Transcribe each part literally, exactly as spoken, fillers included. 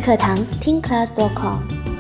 课堂听 class 点 com。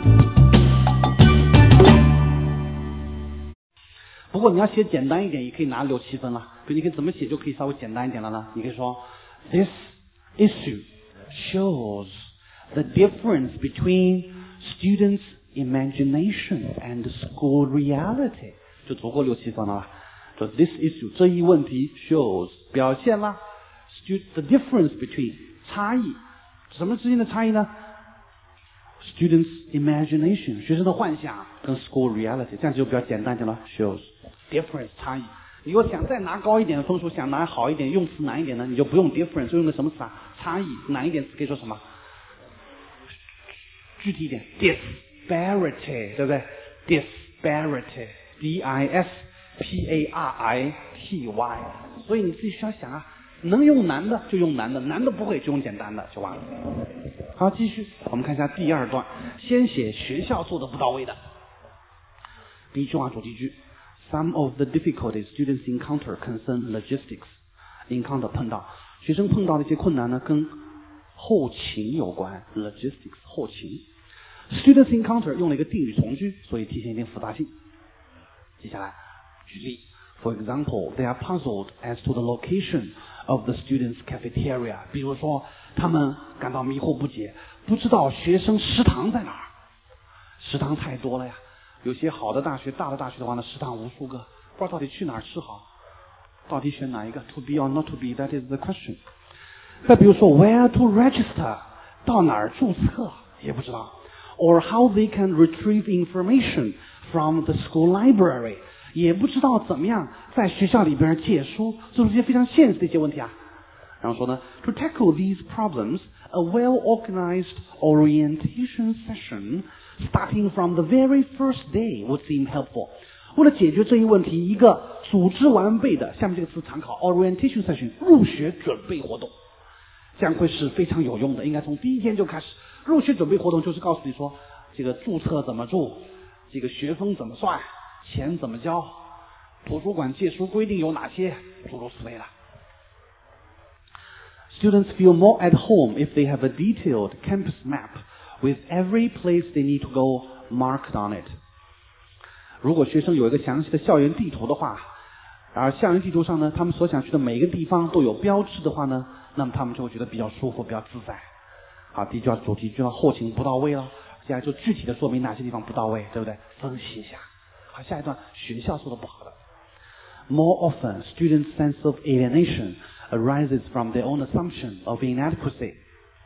不过你要写简单一点，也可以拿六七分了。比如你可以怎么写就可以稍微简单一点了呢？你可以说 This issue shows the difference between students' imagination and school reality， 就足够六七分了吧？就 This issue 这一问题 shows 表现了 the difference between 差异，什么之间的差异呢？Students' imagination 学生的幻想跟 school reality， 这样就比较简单点了。shows difference 差异。你如果想再拿高一点的分数，想拿好一点，用词难一点呢，你就不用 difference， 就用个什么词啊？差异。难一点词可以说什么？具体一点 disparity， 对不对 ？disparity d i s p a r i t y。所以你自己需要想啊，能用难的就用难的，难的不会就用简单的就完了。好，继续，我们看一下第二段，先写学校做的不到位的。第一句话主题句 ，Some of the difficulties students encounter concern logistics。encounter 碰到，学生碰到的一些困难呢，跟后勤有关 ，logistics 后勤。Students encounter 用了一个定语从句，所以体现一定复杂性。接下来举例 ，For example, they are puzzled as to the location of the students' cafeteria。比如说，他们感到迷惑不解，不知道学生食堂在哪儿。食堂太多了呀，有些好的大学、大的大学的话呢，食堂无数个，不知道到底去哪儿吃好，到底选哪一个 ？To be or not to be, that is the question。再比如说 ，Where to register， 到哪儿注册也不知道。Or how they can retrieve information from the school library， 也不知道怎么样在学校里边借书，这是一些非常现实的一些问题啊。然后说呢 ，To tackle these problems, a well-organized orientation session starting from the very first day would seem helpful。为了解决这一问题，一个组织完备的，下面这个词常考 orientation session 入学准备活动，这样会是非常有用的。应该从第一天就开始。入学准备活动就是告诉你说，这个注册怎么注，这个学分怎么算，钱怎么交，图书馆借书规定有哪些，诸如此类的。Students feel more at home if they have a detailed campus map with every place they need to go marked on it。如果学生有一个详细的校园地图的话，而校园地图上呢，他们所想去的每一个地方都有标志的话呢，那么他们就会觉得比较舒服，比较自在。好，第一句话主题句话后勤不到位了，接下来就具体的说明哪些地方不到位，对不对？分析一下。好，下一段学校做的不好的。More often, students' sense of alienation arises from their own assumption of inadequacy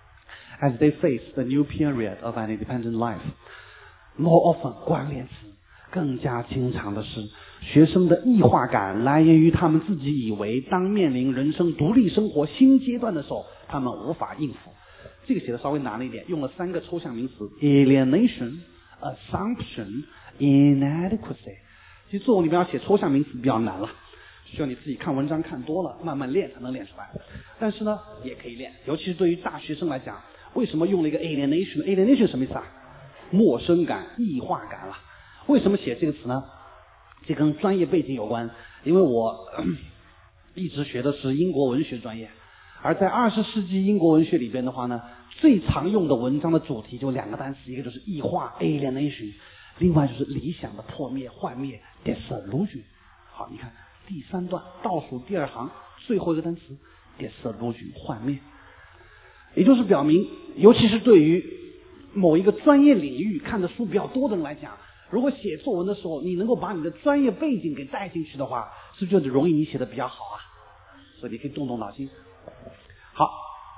as they face the new period of an independent life. More often 关联词，更加经常的是，学生的异化感来源于他们自己以为当面临人生独立生活新阶段的时候，他们无法应付。这个写的稍微难了一点，用了三个抽象名词 alienation, assumption, inadequacy。其实作文里面要写抽象名词比较难了，需要你自己看文章看多了，慢慢练才能练出来。但是呢，也可以练，尤其是对于大学生来讲，为什么用了一个 alienation？ alienation 什么意思啊？陌生感、异化感了。为什么写这个词呢？这跟专业背景有关，因为我一直学的是英国文学专业，而在二十世纪英国文学里边的话呢，最常用的文章的主题就两个单词，一个就是异化 alienation， 另外就是理想的破灭幻灭 disillusion。 好，你看第三段倒数第二行最后一个单词 disillusion 幻灭，也就是表明，尤其是对于某一个专业领域看的书比较多的人来讲，如果写作文的时候你能够把你的专业背景给带进去的话，是不是就容易你写的比较好啊？所以你可以动动脑筋。好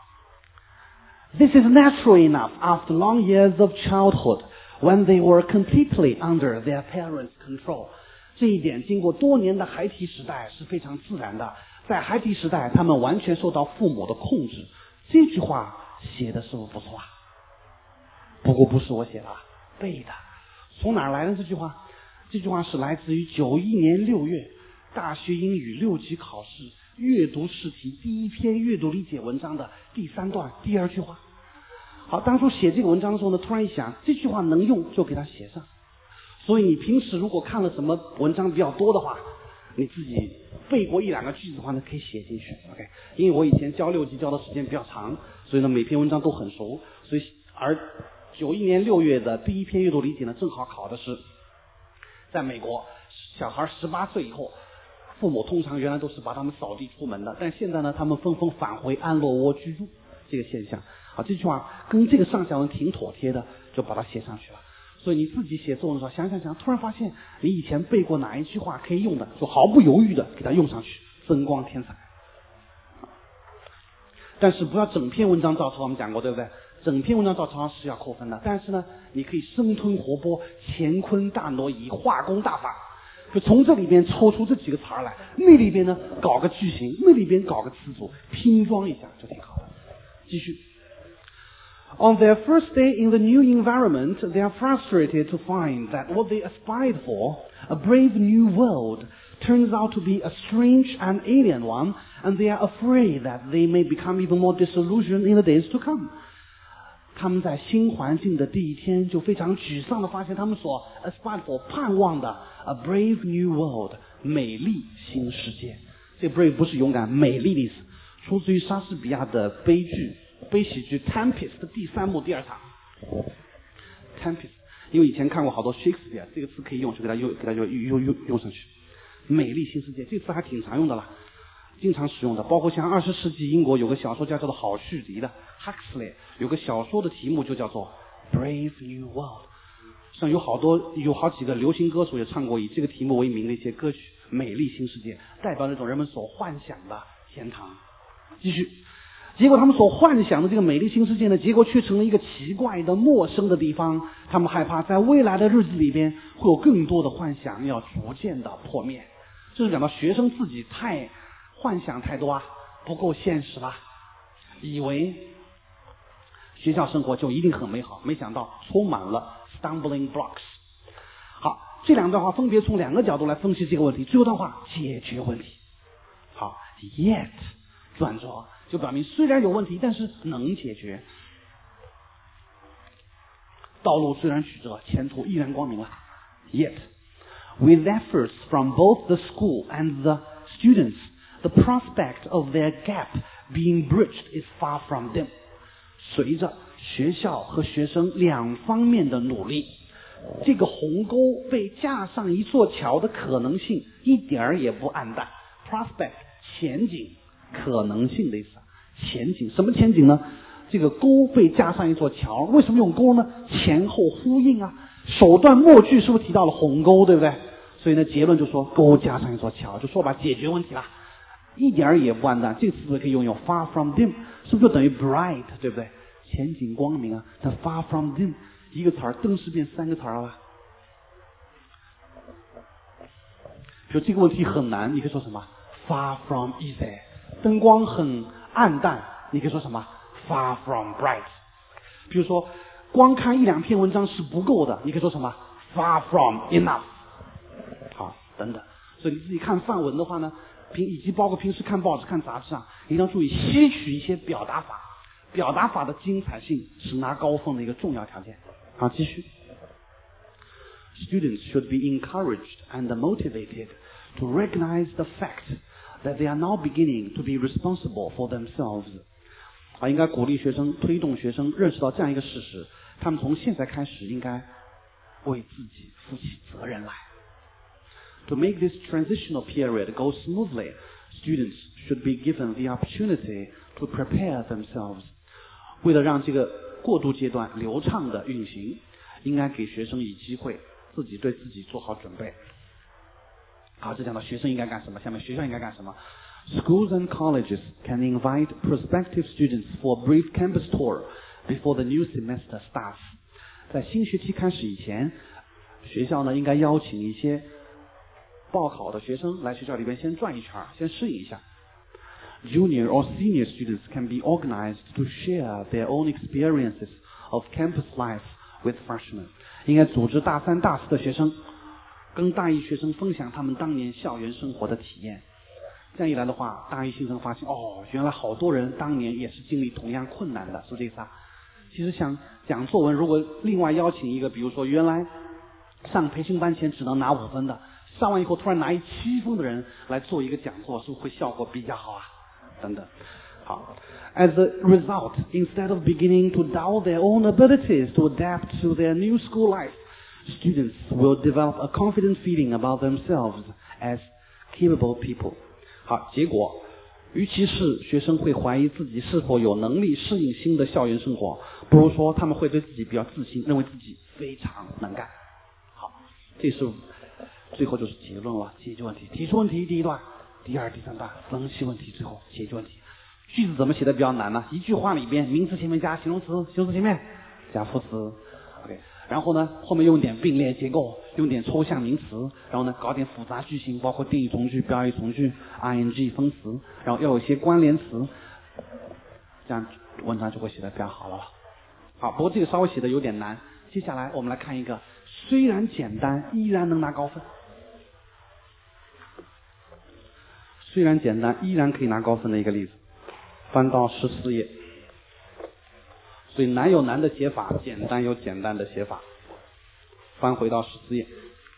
This is natural enough after long years of childhood when they were completely under their parents' control。 这一点经过多年的孩提时代是非常自然的，在孩提时代他们完全受到父母的控制。这句话写的是不是不错啊？不过不是我写的，背的。从哪儿来的这句话？这句话是来自于九一年六月大学英语六级考试阅读试题第一篇阅读理解文章的第三段第二句话。好，当初写这个文章的时候呢，突然一想这句话能用就给它写上。所以你平时如果看了什么文章比较多的话，你自己背过一两个句子的话呢，可以写进去 OK。 因为我以前教六级教的时间比较长，所以呢每篇文章都很熟，所以而九一年六月的第一篇阅读理解呢，正好考的是在美国小孩十八岁以后，父母通常原来都是把他们扫地出门的，但现在呢，他们纷纷返回安乐窝居住这个现象。好，这句话跟这个上下文挺妥帖的，就把它写上去了。所以你自己写作文的时候，想想想，突然发现你以前背过哪一句话可以用的，就毫不犹豫的给它用上去，增光添彩。但是不要整篇文章照抄，我们讲过对不对？整篇文章照抄是要扣分的。但是呢，你可以生吞活剥，乾坤大挪移，化工大法，就从这里边抽出这几个词儿来，那里边呢搞个句型，那里边搞个词组，拼装一下就挺好的。继续。On their first day in the new environment, they are frustrated to find that what they aspired for, a brave new world, turns out to be a strange and alien one, and they are afraid that they may become even more disillusioned in the days to come. 他们在新环境的第一天就非常沮丧地发现他们所 aspired for 盼望的 a brave new world 美丽新世界。这 brave 不是勇敢，美丽的意思，出自于莎士比亚的悲剧悲喜剧 Tempest 的第三幕第二场 Tempest， 因为以前看过好多 Shakespeare， 这个词可以用，就给它用给它用用用用上去。美丽新世界这个词还挺常用的啦，经常使用的，包括像二十世纪英国有个小说家叫做郝胥黎的 Huxley， 有个小说的题目就叫做 Brave New World， 像有好多有好几个流行歌手也唱过以这个题目为名的一些歌曲，美丽新世界代表那种人们所幻想的天堂。继续，结果他们所幻想的这个美丽新世界呢，结果却成了一个奇怪的陌生的地方。他们害怕在未来的日子里边会有更多的幻想要逐渐的破灭。这是讲到学生自己太幻想太多啊，不够现实吧，以为学校生活就一定很美好，没想到充满了 stumbling blocks。 好，这两段话分别从两个角度来分析这个问题。最后一段话解决问题。好 yet 转折就表明虽然有问题，但是能解决，道路虽然曲折，前途依然光明了。 Yet with efforts from both the school and the students, the prospect of their gap being bridged is far from dim。 随着学校和学生两方面的努力，这个鸿沟被架上一座桥的可能性一点儿也不暗淡。 prospect 前景，可能性的意思。前景什么前景呢？这个沟被加上一座桥，为什么用沟呢？前后呼应啊，首段末句是不是提到了鸿沟，对不对？所以呢，结论就说沟加上一座桥，就说吧，解决问题了，一点儿也不暗淡。这个词可以用用 far from dim， 是不是就等于 bright， 对不对？前景光明啊。它 far from dim 一个词儿，登时变三个词儿了。比如这个问题很难，你可以说什么 far from easy。 灯光很暗淡，你可以说什么 far from bright。 比如说光看一两篇文章是不够的，你可以说什么 far from enough。 好，等等。所以你自己看范文的话呢，平以及包括平时看报纸看杂志啊，一定要注意吸取一些表达法，表达法的精彩性是拿高分的一个重要条件。好，继续。 Students should be encouraged and motivated to recognize the fact that they are now beginning to be responsible for themselves。 啊，应该鼓励学生，推动学生认识到这样一个事实，他们从现在开始应该为自己负起责任来。To make this transitional period go smoothly, students should be given the opportunity to prepare themselves。 为了让这个过渡阶段流畅的运行，应该给学生以机会自己对自己做好准备。好，这讲到学生应该干什么，下面学校应该干什么。 Schools and colleges can invite prospective students for a brief campus tour before the new semester starts。 在新学期开始以前，学校呢应该邀请一些报考的学生来学校里边先转一圈，先适应一下。 Junior or senior students can be organized to share their own experiences of campus life with freshmen。 应该组织大三大四的学生跟大一学生分享他们当年校园生活的体验。这样一来的话，大一新生发现，哦，原来好多人当年也是经历同样困难的，是这个意思啊。其实想讲作文，如果另外邀请一个，比如说原来上培训班前只能拿五分的，上完以后突然拿一七分的人来做一个讲座，是不是会效果比较好啊？等等。好。 好 ，as a result, instead of beginning to doubt their own abilities to adapt to their new school life, students will develop a confident feeling about themselves as capable people. 好，结果，与其是学生会怀疑自己是否有能力适应新的校园生活，不如说他们会对自己比较自信，认为自己非常能干。好，这是最后就是结论了，解决问题，提出问题第一段，第二、第三段分析问题，最后解决问题。句子怎么写的比较难呢？一句话里边，名词前面加形容词，形容词前面加副词。OK， 然后呢，后面用点并列结构，用点抽象名词，然后呢，搞点复杂句型，包括定语从句、表语从句、ing 分词，然后要有一些关联词，这样文章就会写得比较好了。好，不过这个稍微写的有点难。接下来我们来看一个虽然简单，依然能拿高分。虽然简单，依然可以拿高分的一个例子。翻到十四页。所以难有难的写法，简单有简单的写法。翻回到十四页。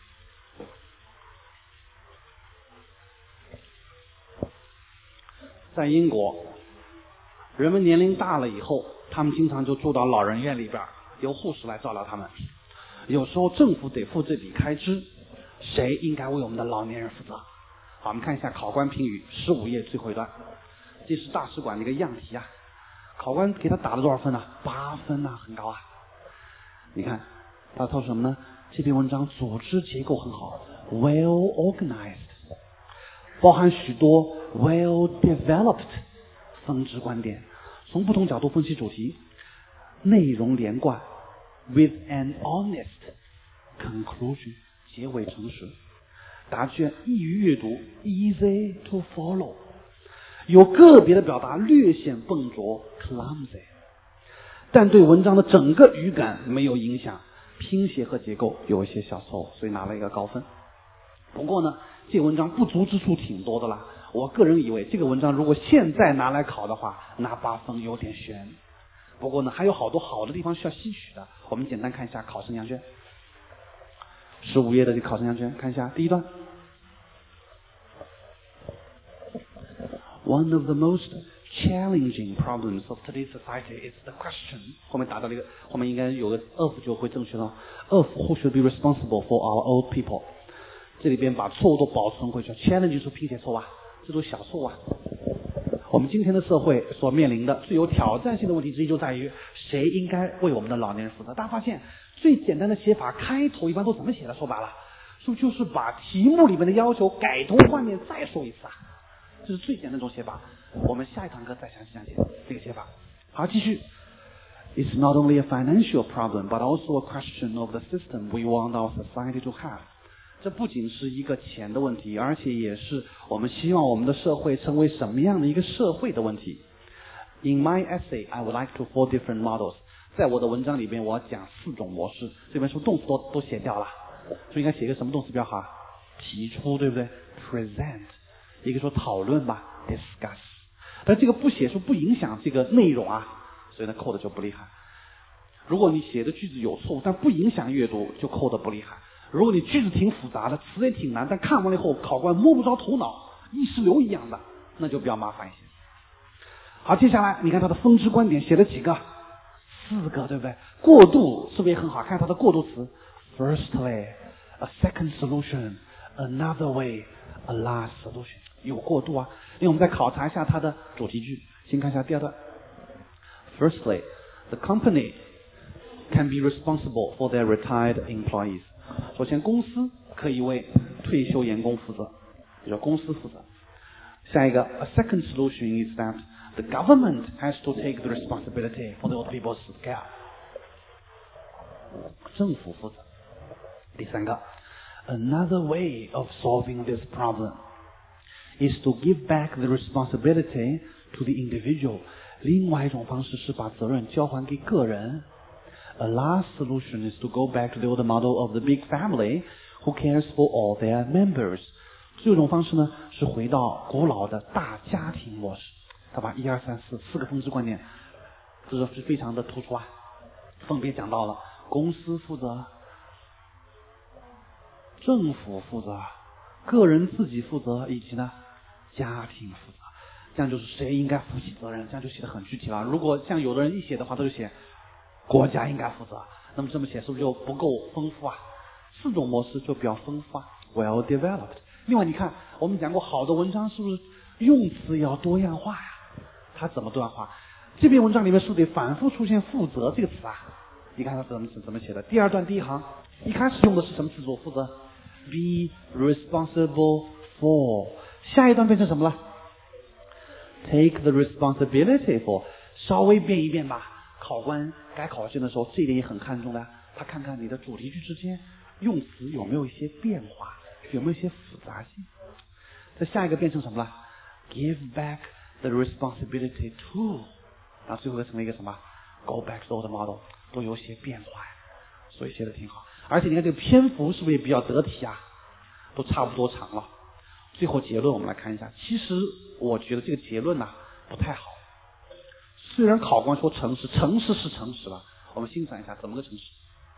在英国，人们年龄大了以后，他们经常就住到老人院里边，由护士来照料他们。有时候政府得付这笔开支，谁应该为我们的老年人负责？好，我们看一下考官评语，十五页最后一段，这是大使馆的一个样题啊。考官给他打了多少分呢？八分呢、啊，很高啊。你看他说什么呢？这篇文章组织结构很好 ，well organized， 包含许多 well developed 分支观点，从不同角度分析主题，内容连贯 with an honest conclusion， 结尾诚实，答卷易于阅读 easy to follow。有个别的表达略显笨拙 clumsy， 但对文章的整个语感没有影响，拼写和结构有一些小错误，所以拿了一个高分。不过呢，这文章不足之处挺多的啦。我个人以为这个文章如果现在拿来考的话，拿八分有点悬。不过呢，还有好多好的地方需要吸取的。我们简单看一下考生样卷，十五页的这考生样卷，看一下第一段。One of the most challenging problems of today's society is the question。后面打到了一个，后面应该有个 of 就会正确了。of who should be responsible for our old people？ 这里边把错误都保存回去 ，challenge 是拼写错误啊，这都小错误啊。我们今天的社会所面临的最有挑战性的问题之一就在于，谁应该为我们的老年人负责？大家发现最简单的写法，开头一般都怎么写的？说白了，是不是就是把题目里面的要求改头换面再说一次啊？这是最简单的一种写法，我们下一堂课再详细讲解这个写法。好，继续。It's not only a financial problem, but also a question of the system we want our society to have。这不仅是一个钱的问题，而且也是我们希望我们的社会成为什么样的一个社会的问题。In my essay, I would like to four different models。在我的文章里边，我要讲四种模式。这边说动词都都写掉了，所以应该写个什么动词比较好？提出，对不对 ？Present。一个说讨论吧 ，discuss， 但这个不写出不影响这个内容啊，所以呢扣的就不厉害。如果你写的句子有错误，但不影响阅读，就扣的不厉害。如果你句子挺复杂的，词也挺难，但看完了以后考官摸不着头脑，意识流一样的，那就比较麻烦一些。好，接下来你看他的分支观点写了几个？四个，对不对？过渡是不是也很好？看他的过渡词 ，firstly, a second solution, another way, a last solution。有过渡啊，因为我们再考察一下它的主题句。先看一下第二段。Firstly, the company can be responsible for their retired employees。首先，公司可以为退休员工负责，也叫公司负责。下一个 ，a second solution is that the government has to take the responsibility for the old people's care。政府负责。第三个 ，another way of solving this problem。is to give back the responsibility to the individual。 另外一种方式是把责任交还给个人。A last solution is to go back to the old model of the big family who cares for all their members。 最后一种方式呢，是回到古老的大家庭模式。他把一二三四四个分支观点，这是非常的突出啊，分别讲到了公司负责、政府负责、个人自己负责以及呢家庭负责。 这样就是谁应该负起责任，这样就写得很具体了。如果像有的人一写的话，他就写国家应该负责，那么这么写是不是就不够丰富啊？四种模式就比较丰富啊 ，well developed。另外，你看我们讲过，好的文章是不是用词也要多样化呀？它怎么多样化？这篇文章里面是不是得反复出现负责这个词啊？你看它怎么怎么写的？第二段第一行一开始用的是什么词组？负责 be responsible for。下一段变成什么了 ？take the responsibility for。稍微变一变吧。考官改考卷的时候，这一点也很看重的。他看看你的主题句之间用词有没有一些变化，有没有一些复杂性。这下一个变成什么了 ？give back the responsibility to。然后最后成为一个什么 ？go back to the model， 都有些变化呀，所以写的挺好。而且你看这个篇幅是不是也比较得体啊？都差不多长了。最后结论我们来看一下，其实我觉得这个结论呢、啊、不太好。虽然考官说诚实，诚实是诚实了，我们欣赏一下怎么个诚实。